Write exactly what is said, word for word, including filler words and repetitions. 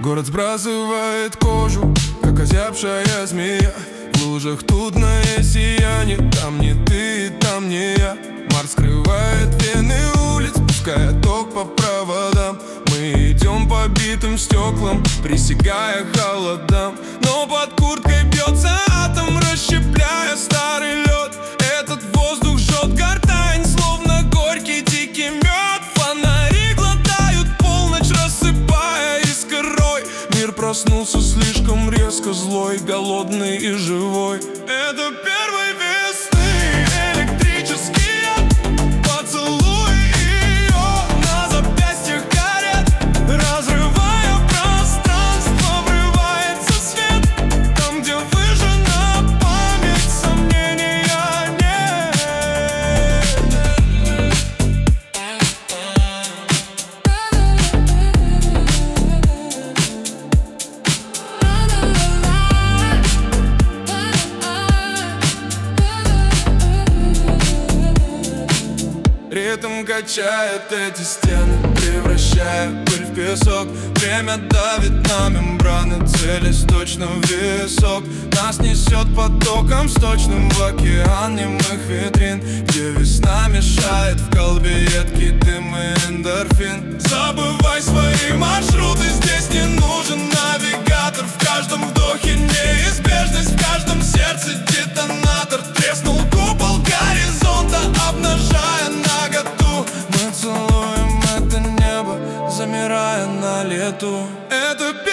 Город сбрасывает кожу, как озябшая змея. В лужах трудное сияние, там не ты, там не я. Марс скрывает вены улиц, пуская ток по проводам. Мы идем по битым стеклам, пресекая холодам. Но под курткой бьется атом, расщепляя старый лед. Этот воздух жжет гортань, словно горький дикий мед. Фонари глотают полночь, рассыпая искрой. Мир проснулся слишком резко, злой, голодный и живой. Это первый весны, электрический поцелуй ее на запястьях горят, разрывая пространство, врывается свет. Там, где выжжена память, сомнения нет. Ритм качает эти стены, превращая пыль в песок. Время давит на мембраны, целясь точно в висок. Нас несет потоком сточным в океан немых витрин, где весна мешает в колбе едкий дым и эндорфин. Забывай свои маршруты, здесь не нужен навигатор. В каждом вдохе неизбежность, в каждом сердце детонатор. Треснул купол горизонта, обнажая наготу. Мы целуем это небо, замирая на лету. Это